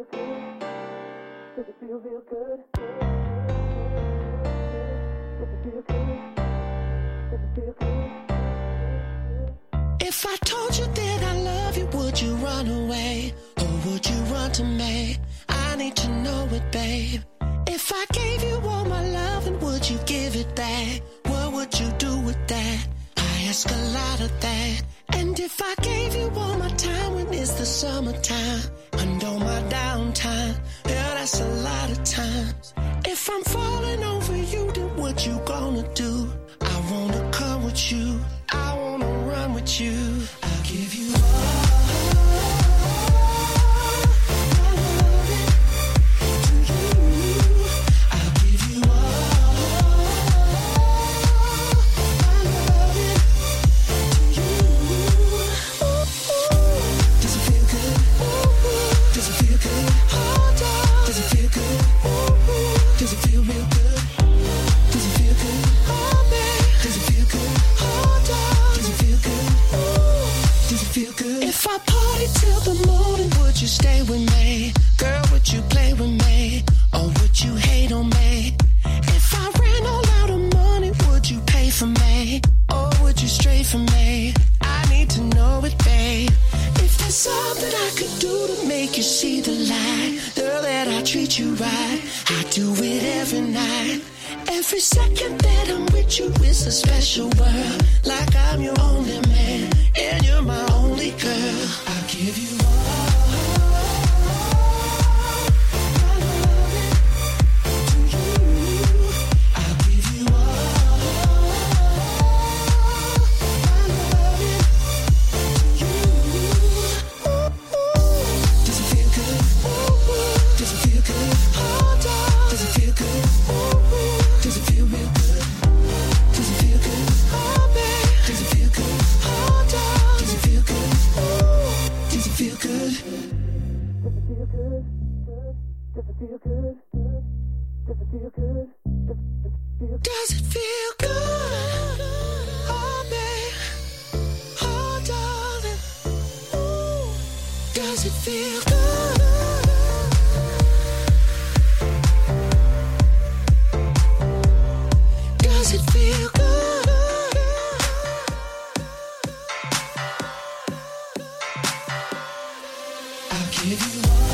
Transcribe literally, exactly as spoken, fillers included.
If I told you that I love you, would you run away? Or would you run to me? I need to know it, babe. If I gave you all my love, and would you give it back? What would you do with that? I ask a lot of that. And if I gave you all my time when it's the summertime, and all my downtime, yeah, that's a lot of times. If I'm falling over you, then what you gonna do? I wanna come with you, I wanna run with you. I'll give you all. If I party till the morning, would you stay with me? Girl, would you play with me? Or would you hate on me? If I ran all out of money, would you pay for me? Or would you stray from me? I need to know it, babe. If there's something I could do to make you see the light, girl, that I treat you right, I do it every night. Every second that I'm with you is a special world. Like I'm your only man, and you're my only girl. I'll give you all. Does it feel good? Oh, babe. Oh, darling. Ooh. Does it feel good? Does it feel good? I'll give you all.